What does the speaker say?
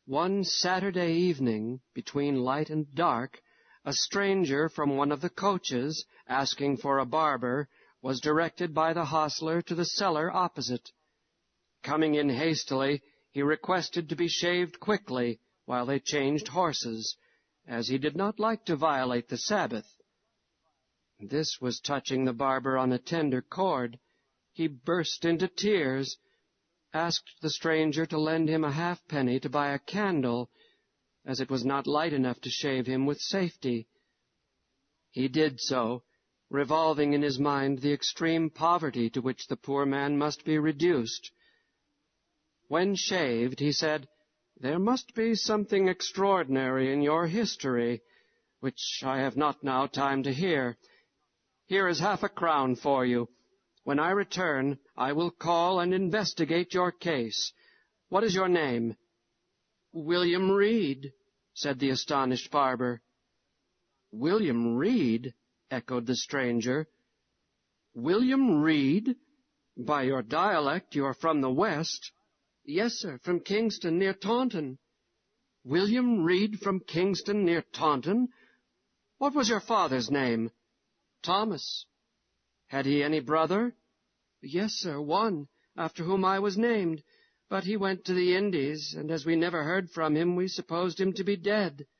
One Saturday evening, between light and dark, a stranger from one of the coaches, asking for a barber, was directed by the hostler to the cellar opposite. Coming in hastily, he requested to be shaved quickly while they changed horses, as he did not like to violate the Sabbath. This was touching the barber on a tender chord. He burst into tears, asked the stranger to lend him a halfpenny to buy a candle, as it was not light enough to shave him with safety. He did so, revolving in his mind the extreme poverty to which the poor man must be reduced. When shaved, he said, "There must be something extraordinary in your history, which I have not now time to hear. Here is half-a-crown for you. When I return, I will call and investigate your case. What is your name?" "William Reed," said the astonished barber. "William Reed?" echoed the stranger. "William Reed? By your dialect you are from the West." "Yes, sir, from Kingston, near Taunton." "William Reed from Kingston, near Taunton? What was your father's name?" "Thomas." "Had he any brother?" "Yes, sir, one, after whom I was named. But he went to the Indies, and as we never heard from him, we supposed him to be dead."